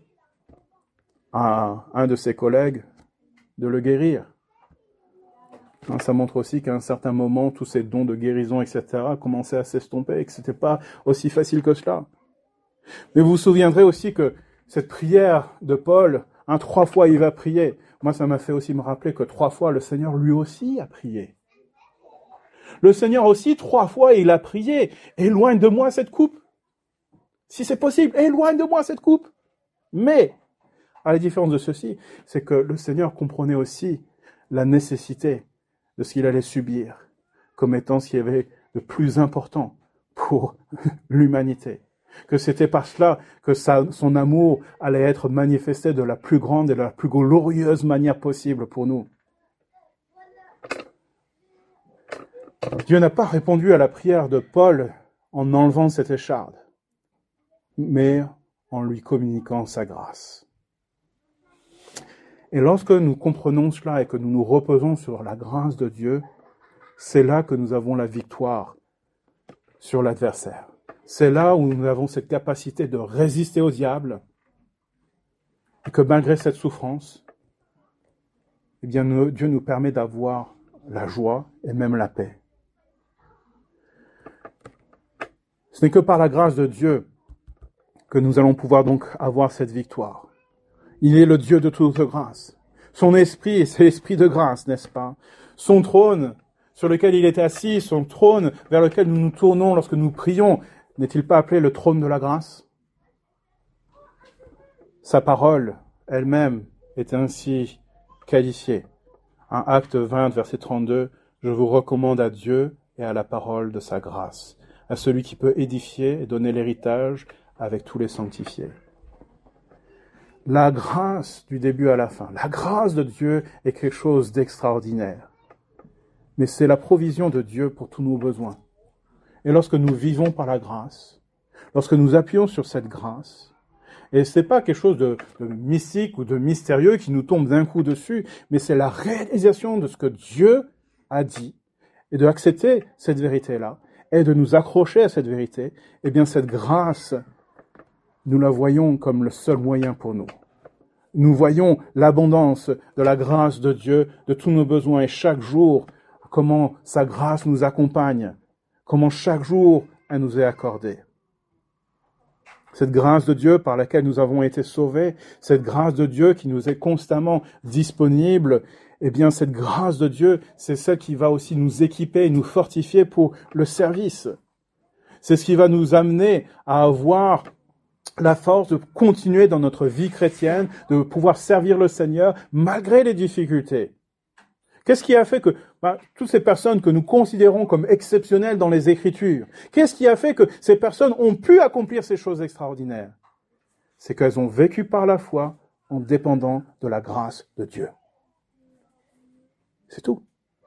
à un de ses collègues de le guérir. Ça montre aussi qu'à un certain moment, tous ces dons de guérison, etc., commençaient à s'estomper et que ce n'était pas aussi facile que cela. Mais vous vous souviendrez aussi que cette prière de Paul, 3 fois il va prier. Moi, ça m'a fait aussi me rappeler que 3 fois, le Seigneur lui aussi a prié. Le Seigneur aussi, 3 fois, il a prié. Éloigne de moi cette coupe. Si c'est possible, éloigne de moi cette coupe. Mais, à la différence de ceci, c'est que le Seigneur comprenait aussi la nécessité de ce qu'il allait subir comme étant ce qu'il y avait de plus important pour l'humanité. Que c'était par cela que son amour allait être manifesté de la plus grande et de la plus glorieuse manière possible pour nous. Dieu n'a pas répondu à la prière de Paul en enlevant cette écharpe, mais en lui communiquant sa grâce. Et lorsque nous comprenons cela et que nous nous reposons sur la grâce de Dieu, c'est là que nous avons la victoire sur l'adversaire. C'est là où nous avons cette capacité de résister au diable, et que malgré cette souffrance, eh bien, Dieu nous permet d'avoir la joie et même la paix. Ce n'est que par la grâce de Dieu que nous allons pouvoir donc avoir cette victoire. Il est le Dieu de toute grâce. Son esprit, c'est l'esprit de grâce, n'est-ce pas? Son trône sur lequel il est assis, son trône vers lequel nous nous tournons lorsque nous prions, n'est-il pas appelé le trône de la grâce? Sa parole elle-même est ainsi qualifiée. Acte 20, verset 32, « Je vous recommande à Dieu et à la parole de sa grâce, à celui qui peut édifier et donner l'héritage avec tous les sanctifiés. » La grâce du début à la fin, la grâce de Dieu est quelque chose d'extraordinaire. Mais c'est la provision de Dieu pour tous nos besoins. Et lorsque nous vivons par la grâce, lorsque nous appuyons sur cette grâce, et c'est pas quelque chose de mystique ou de mystérieux qui nous tombe d'un coup dessus, mais c'est la réalisation de ce que Dieu a dit, et de accepter cette vérité-là, et de nous accrocher à cette vérité, eh bien cette grâce, nous la voyons comme le seul moyen pour nous. Nous voyons l'abondance de la grâce de Dieu, de tous nos besoins, et chaque jour, comment sa grâce nous accompagne, comment chaque jour elle nous est accordée. Cette grâce de Dieu par laquelle nous avons été sauvés, cette grâce de Dieu qui nous est constamment disponible, eh bien cette grâce de Dieu, c'est celle qui va aussi nous équiper et nous fortifier pour le service. C'est ce qui va nous amener à avoir la force de continuer dans notre vie chrétienne, de pouvoir servir le Seigneur malgré les difficultés. Qu'est-ce qui a fait que toutes ces personnes que nous considérons comme exceptionnelles dans les Écritures, qu'est-ce qui a fait que ces personnes ont pu accomplir ces choses extraordinaires? C'est qu'elles ont vécu par la foi en dépendant de la grâce de Dieu. C'est tout.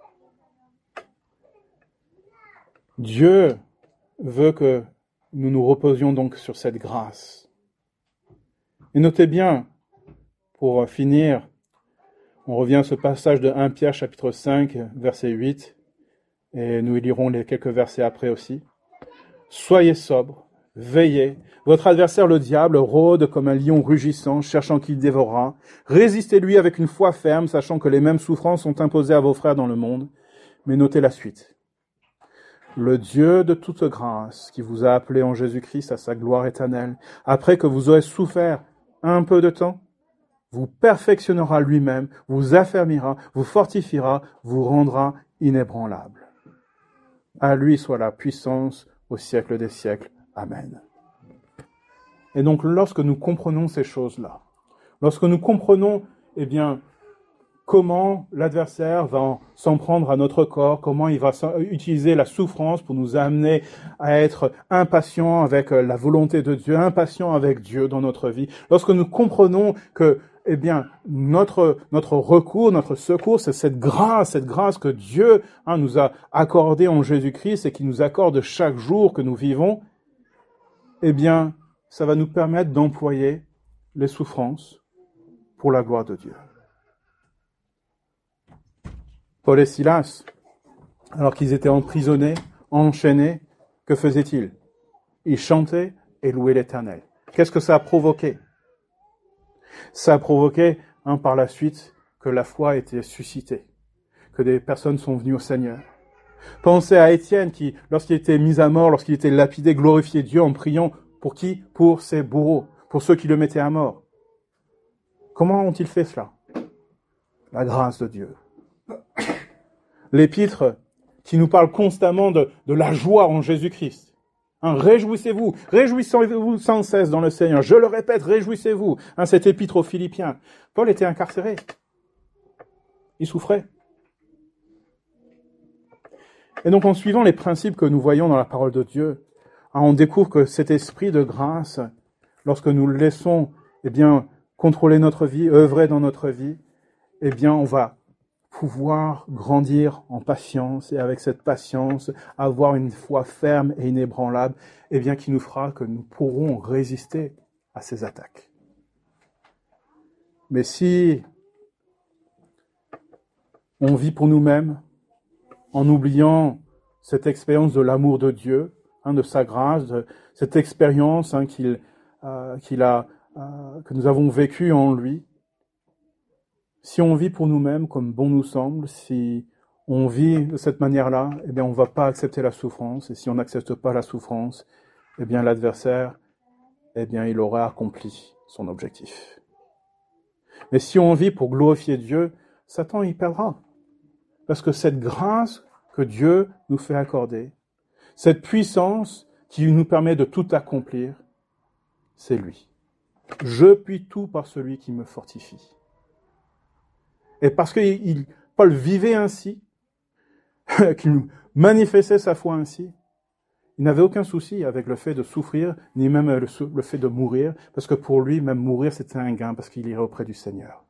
Dieu veut que nous nous reposions donc sur cette grâce. Et notez bien, pour finir, on revient à ce passage de 1 Pierre chapitre 5, verset 8, et nous lirons les quelques versets après aussi. « Soyez sobres, Veillez. Votre adversaire, le diable, rôde comme un lion rugissant, cherchant qui dévorera. Résistez-lui avec une foi ferme, sachant que les mêmes souffrances sont imposées à vos frères dans le monde. Mais notez la suite. Le Dieu de toute grâce, qui vous a appelé en Jésus-Christ à sa gloire éternelle, après que vous aurez souffert un peu de temps, vous perfectionnera lui-même, vous affermira, vous fortifiera, vous rendra inébranlable. À lui soit la puissance au siècle des siècles. Amen. Et donc, lorsque nous comprenons ces choses-là, lorsque nous comprenons, comment l'adversaire va s'en prendre à notre corps, comment il va utiliser la souffrance pour nous amener à être impatients avec la volonté de Dieu, impatients avec Dieu dans notre vie, lorsque nous comprenons que, notre recours, notre secours, c'est cette grâce que Dieu nous a accordée en Jésus-Christ et qui nous accorde chaque jour que nous vivons, ça va nous permettre d'employer les souffrances pour la gloire de Dieu. Paul et Silas, alors qu'ils étaient emprisonnés, enchaînés, que faisaient-ils? Ils chantaient et louaient l'Éternel. Qu'est-ce que ça a provoqué? Ça a provoqué, par la suite, que la foi était suscitée, que des personnes sont venues au Seigneur. Pensez à Étienne qui, lorsqu'il était mis à mort, lorsqu'il était lapidé, glorifiait Dieu en priant. Pour qui? Pour ses bourreaux, pour ceux qui le mettaient à mort. Comment ont-ils fait cela? La grâce de Dieu. L'épître qui nous parle constamment de la joie en Jésus-Christ. Réjouissez-vous, réjouissez-vous sans cesse dans le Seigneur. Je le répète, réjouissez-vous. Cette épître aux Philippiens. Paul était incarcéré. Il souffrait. Et donc, en suivant les principes que nous voyons dans la parole de Dieu, on découvre que cet esprit de grâce, lorsque nous le laissons, contrôler notre vie, œuvrer dans notre vie, on va pouvoir grandir en patience et avec cette patience, avoir une foi ferme et inébranlable, qui nous fera que nous pourrons résister à ces attaques. Mais si on vit pour nous-mêmes, en oubliant cette expérience de l'amour de Dieu, de sa grâce, de cette expérience que nous avons vécue en lui, si on vit pour nous-mêmes comme bon nous semble, si on vit de cette manière-là, on ne va pas accepter la souffrance. Et si on n'accepte pas la souffrance, l'adversaire, il aura accompli son objectif. Mais si on vit pour glorifier Dieu, Satan y perdra. Parce que cette grâce que Dieu nous fait accorder, cette puissance qui nous permet de tout accomplir, c'est lui. Je puis tout par celui qui me fortifie. Et parce que Paul vivait ainsi, qu'il manifestait sa foi ainsi, il n'avait aucun souci avec le fait de souffrir, ni même le fait de mourir, parce que pour lui, même mourir, c'était un gain, parce qu'il irait auprès du Seigneur.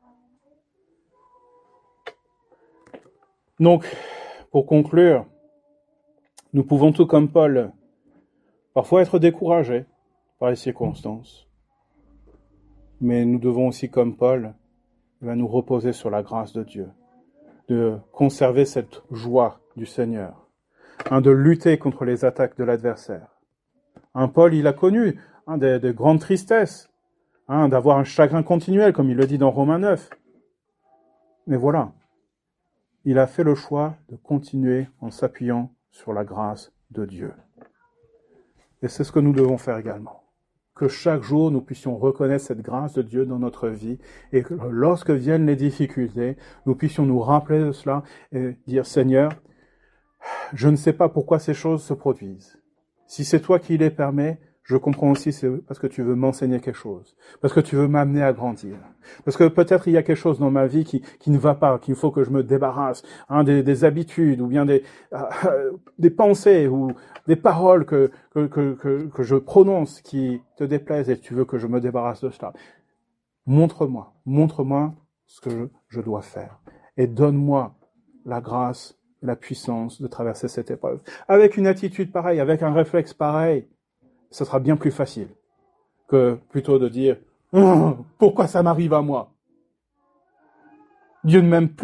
Donc, pour conclure, nous pouvons tout comme Paul, parfois être découragés par les circonstances, mais nous devons aussi, comme Paul, nous reposer sur la grâce de Dieu, de conserver cette joie du Seigneur, de lutter contre les attaques de l'adversaire. Paul, il a connu de grandes tristesses, d'avoir un chagrin continuel, comme il le dit dans Romains 9. Mais voilà, il a fait le choix de continuer en s'appuyant sur la grâce de Dieu. Et c'est ce que nous devons faire également. Que chaque jour, nous puissions reconnaître cette grâce de Dieu dans notre vie et que lorsque viennent les difficultés, nous puissions nous rappeler de cela et dire, Seigneur, je ne sais pas pourquoi ces choses se produisent. Si c'est toi qui les permets, je comprends aussi c'est parce que tu veux m'enseigner quelque chose, parce que tu veux m'amener à grandir, parce que peut-être il y a quelque chose dans ma vie qui ne va pas, qu'il faut que je me débarrasse, des habitudes ou bien des pensées ou des paroles que je prononce qui te déplaisent et tu veux que je me débarrasse de cela. Montre-moi ce que je dois faire et donne-moi la grâce, la puissance de traverser cette épreuve. Avec une attitude pareille, avec un réflexe pareil, ce sera bien plus facile que plutôt de dire « Pourquoi ça m'arrive à moi? Dieu ne m'aime plus ?»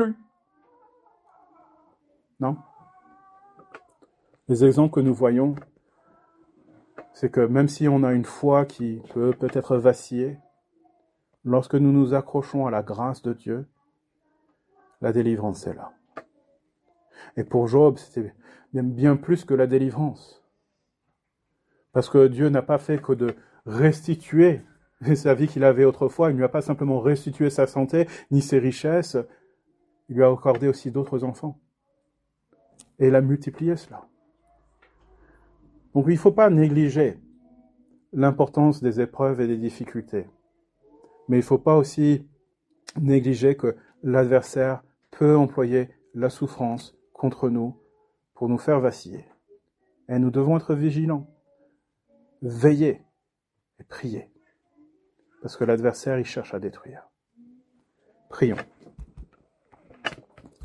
Non. Les exemples que nous voyons c'est que même si on a une foi qui peut peut-être vaciller, lorsque nous nous accrochons à la grâce de Dieu, la délivrance est là. Et pour Job, c'était bien plus que la délivrance. Parce que Dieu n'a pas fait que de restituer sa vie qu'il avait autrefois, il ne lui a pas simplement restitué sa santé, ni ses richesses, il lui a accordé aussi d'autres enfants. Et il a multiplié cela. Donc il ne faut pas négliger l'importance des épreuves et des difficultés. Mais il ne faut pas aussi négliger que l'adversaire peut employer la souffrance contre nous pour nous faire vaciller. Et nous devons être vigilants, veiller et prier. Parce que l'adversaire, il cherche à détruire. Prions.